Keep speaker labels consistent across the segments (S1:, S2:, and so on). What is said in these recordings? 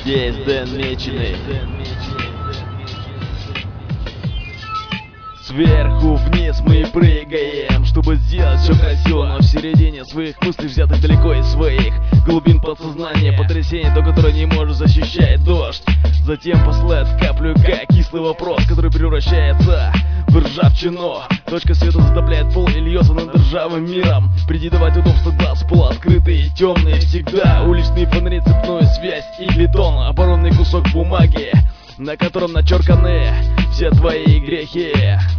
S1: Здесь Дэн Меченый. Сверху вниз мы прыгаем, чтобы сделать все красиво, но в середине своих мыслей, взятых далеко из своих глубин подсознания, потрясение, то, которое не может защищать дождь. Затем посылает каплю, как кислый вопрос, который превращается в ржавчину. Точка света затопляет пол и льется над ржавым миром. Приди давать удобство глаз, полуоткрытые, темные всегда. Уличные фонари, цепную связь и бетон, оборонный кусок бумаги, на котором начерканы все твои грехи.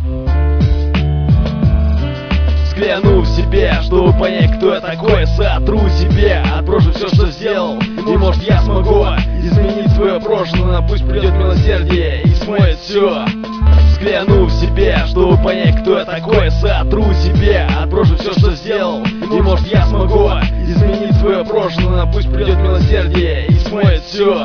S1: Взгляну в себя, чтобы понять, кто я такой. Сотру себе, отброшу все, что сделал. И может я смогу изменить свое прошлое, но пусть придет милосердие и смоет все. Взгляну в себя, чтобы понять, кто я такой. Сотру себе, отброшу все, что сделал. И может я смогу изменить свое прошлое, но пусть придет милосердие и смоет все.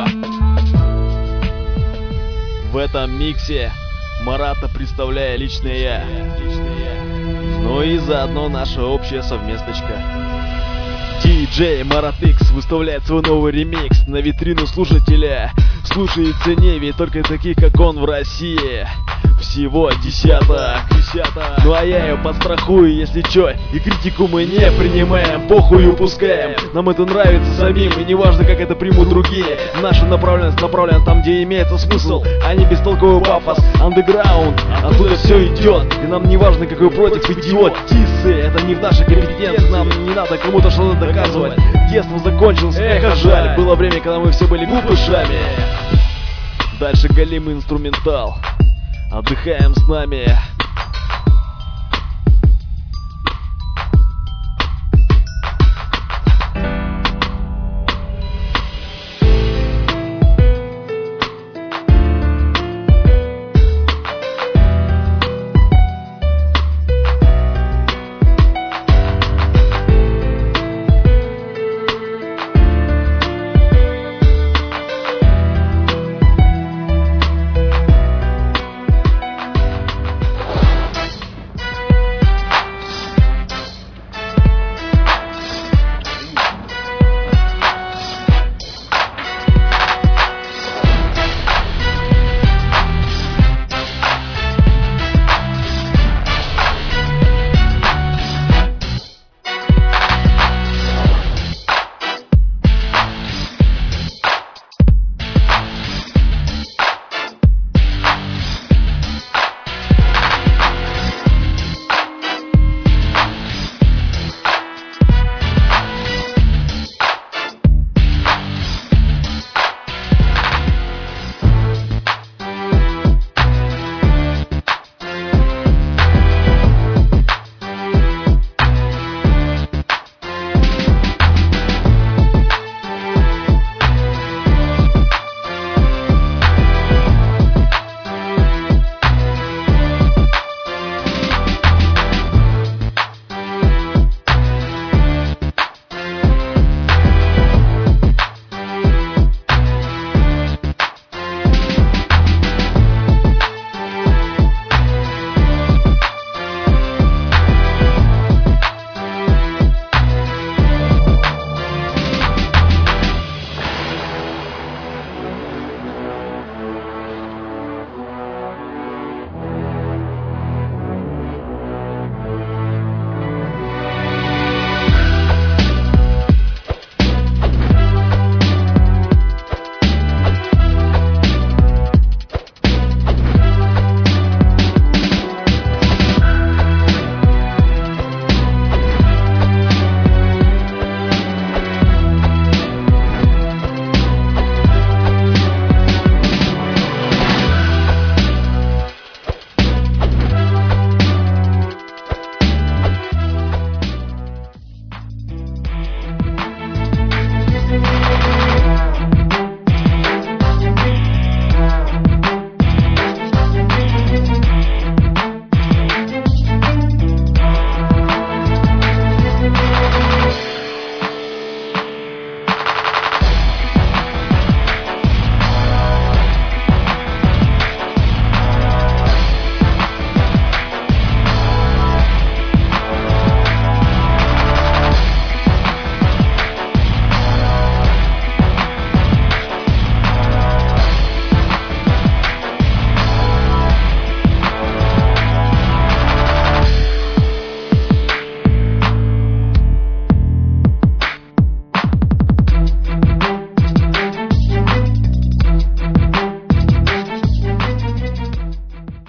S1: В этом миксе Марата, представляя лично я. Ну и заодно наша общая совместочка. DJ Марат X выставляет свой новый ремикс на витрину слушателя. Слушай и цени, ведь только таких, как он, в России всего десяток. Ну а я ее подстрахую, если чё. И критику мы не принимаем, похуй упускаем. Нам это нравится самим, и неважно, как это примут другие. Наша направленность направлена там, где имеется смысл, а не бестолковый пафос. Андеграунд, оттуда все идет. И нам не важно, какой против идиотисы. Это не в нашей компетенции, нам не надо кому-то что-то доказывать. Детство закончилось, эх, жаль. Было время, когда мы все были глупышами. Дальше галимый инструментал. Отдыхаем с нами.